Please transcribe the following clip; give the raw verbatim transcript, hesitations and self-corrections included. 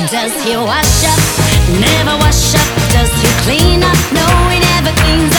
Does he wash up? Never wash up. Does he clean up? No, he never cleans